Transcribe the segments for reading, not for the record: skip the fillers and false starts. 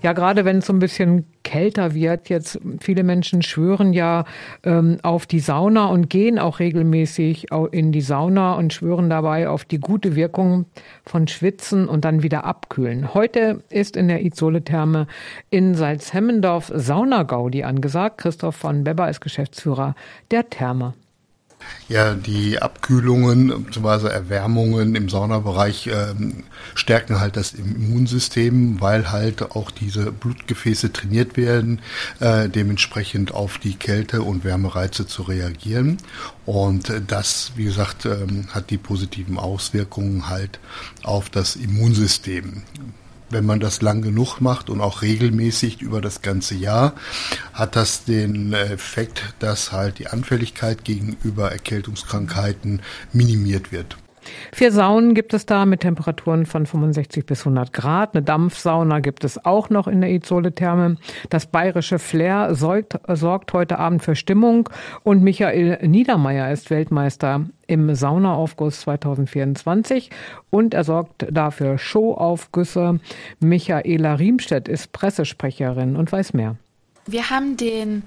Ja, gerade wenn es so ein bisschen kälter wird, jetzt viele Menschen schwören ja auf die Sauna und gehen auch regelmäßig in die Sauna und schwören dabei auf die gute Wirkung von Schwitzen und dann wieder abkühlen. Heute ist in der Itzole-Therme in Salzhemmendorf Saunagaudi angesagt. Christoph von Bebber ist Geschäftsführer der Therme. Ja, die Abkühlungen bzw. Erwärmungen im Saunabereich stärken halt das Immunsystem, weil halt auch diese Blutgefäße trainiert werden, dementsprechend auf die Kälte- und Wärmereize zu reagieren. Und das, wie gesagt, hat die positiven Auswirkungen halt auf das Immunsystem. Wenn man das lang genug macht und auch regelmäßig über das ganze Jahr, hat das den Effekt, dass halt die Anfälligkeit gegenüber Erkältungskrankheiten minimiert wird. 4 Saunen gibt es da mit Temperaturen von 65 bis 100 Grad. Eine Dampfsauna gibt es auch noch in der Itzole-Therme. Das bayerische Flair sorgt heute Abend für Stimmung und Michael Niedermeyer ist Weltmeister im Saunaaufguss 2024 und er sorgt dafür Showaufgüsse. Michaela Riemstedt ist Pressesprecherin und weiß mehr. Wir haben den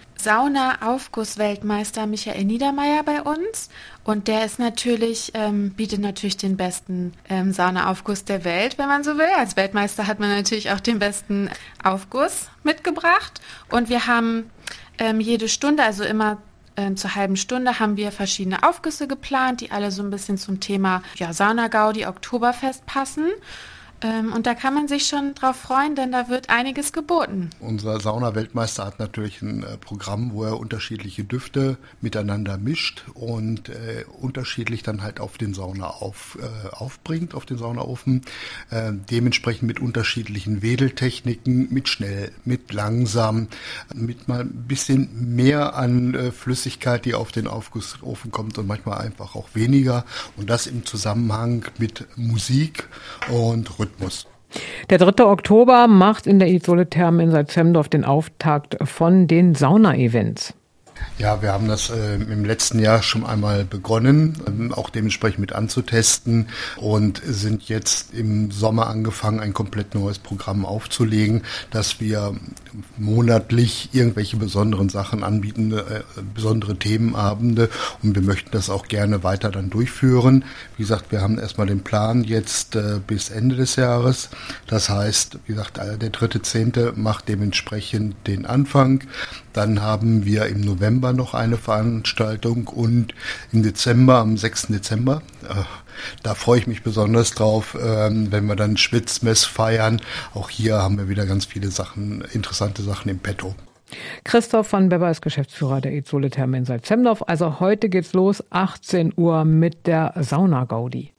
Saunaaufguss-Weltmeister Michael Niedermeyer bei uns und der ist natürlich, bietet natürlich den besten Saunaaufguss der Welt, wenn man so will. Als Weltmeister hat man natürlich auch den besten Aufguss mitgebracht und wir haben jede Stunde, also immer zur halben Stunde haben wir verschiedene Aufgüsse geplant, die alle so ein bisschen zum Thema Saunagaudi, Oktoberfest passen. Und da kann man sich schon drauf freuen, denn da wird einiges geboten. Unser Sauna-Weltmeister hat natürlich ein Programm, wo er unterschiedliche Düfte miteinander mischt und unterschiedlich dann halt auf den Sauna aufbringt, auf den Saunaofen. Dementsprechend mit unterschiedlichen Wedeltechniken, mit schnell, mit langsam, mit mal ein bisschen mehr an Flüssigkeit, die auf den Aufgussofen kommt und manchmal einfach auch weniger. Und das im Zusammenhang mit Musik und Rhythmus. Der 3. Oktober macht in der Itzole-Therme in Salzhemmendorf den Auftakt von den Sauna-Events. Ja, wir haben das im letzten Jahr schon einmal begonnen, auch dementsprechend mit anzutesten und sind jetzt im Sommer angefangen, ein komplett neues Programm aufzulegen, dass wir monatlich irgendwelche besonderen Sachen anbieten, besondere Themenabende und wir möchten das auch gerne weiter dann durchführen. Wie gesagt, wir haben erstmal den Plan jetzt bis Ende des Jahres. Das heißt, wie gesagt, der 3.10. macht dementsprechend den Anfang. Dann haben wir im November noch eine Veranstaltung und im Dezember, am 6. Dezember, da freue ich mich besonders drauf, wenn wir dann Schwitzmess feiern. Auch hier haben wir wieder ganz viele Sachen, interessante Sachen im Petto. Christoph von Bebber ist Geschäftsführer der Itzole-Therme in Salzhemmendorf. Also heute geht's los, 18 Uhr mit der Saunagaudi.